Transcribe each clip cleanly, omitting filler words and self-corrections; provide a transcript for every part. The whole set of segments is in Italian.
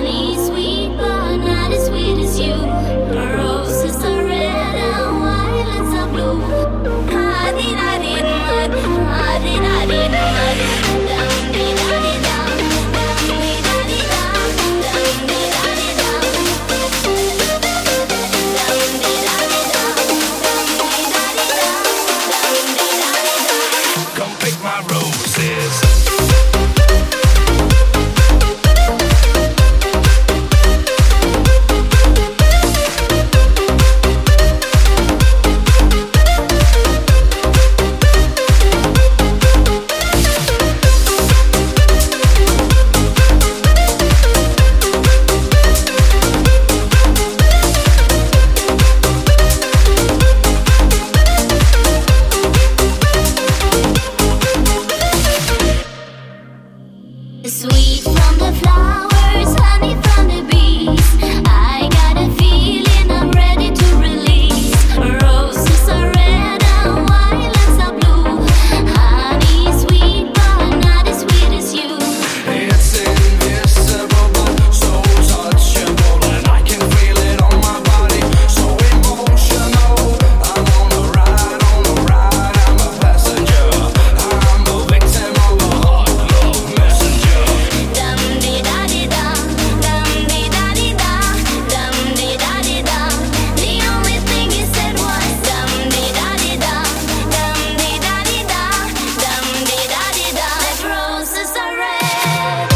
Sweet from the flowers, honey from the bees. I got a feeling I'm ready to release. Roses are red and violets are blue. Honey is sweet, but not as sweet as you. It's invisible but so touchable, and I can feel it on my body, so emotional. I'm on the ride, I'm a passenger. I'm a victim of a hot love messenger. Dum di da di da, dum di da di da, dum di da di da. The only thing he said was dum di da di da, dum di da di da, dum di da di da. Like roses are red.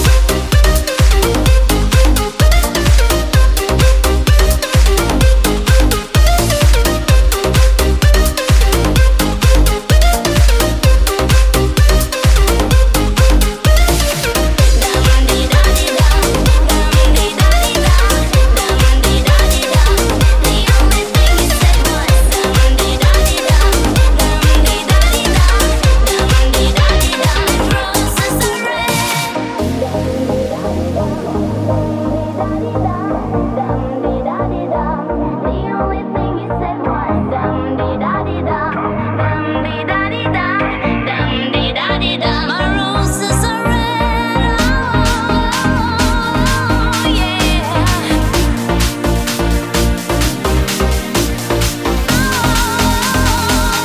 Dum di da di da, dum di da di da, dum di da di da. The only thing he said was dum di da di da, dum di da di da, dum di da di da. Like roses are red. Dum di da di da. The only thing he said was dum di da di da, dum di da di da, dum di da di da. My roses are red. Oh yeah.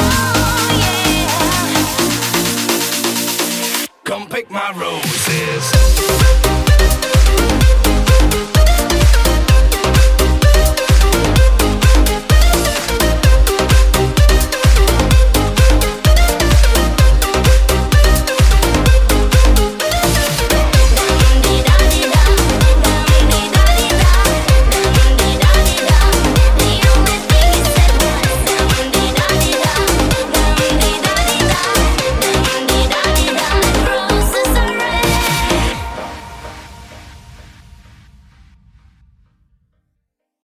Oh yeah. Come pick my roses.